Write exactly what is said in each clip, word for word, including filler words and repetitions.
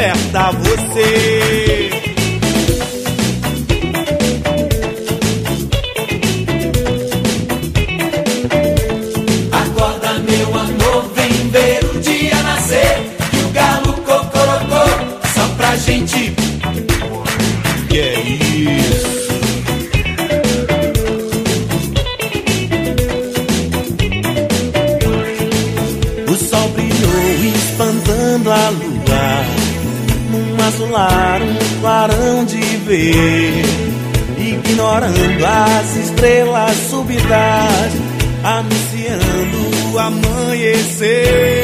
desperta você. Acorda, meu amor, vem ver o dia nascer. E o galo cocorocó, só pra gente. Que é isso? O sol brilhou espantando a lua, num azular, um clarão de ver, ignorando as estrelas súbitas, anunciando o amanhecer.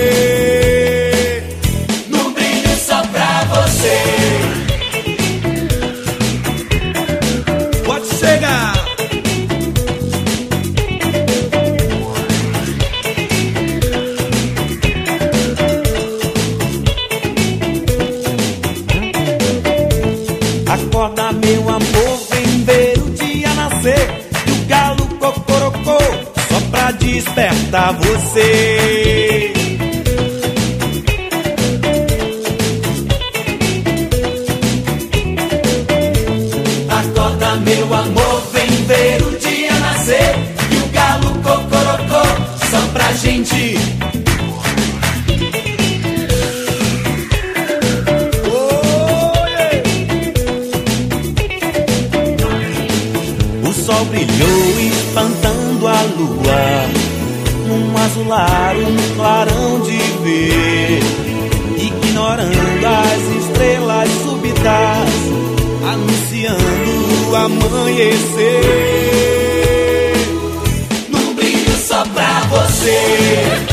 No brilho só pra você. Pode chegar! Acorda, meu amor, vem ver o dia nascer. E o galo cocorocó, só pra despertar você. Acorda, meu amor, vem ver o dia nascer. E o galo cocorocó, só pra gente. O sol brilhou espantando a lua, num azular, um clarão de ver, ignorando as estrelas súbitas, anunciando o amanhecer. No brilho só pra você.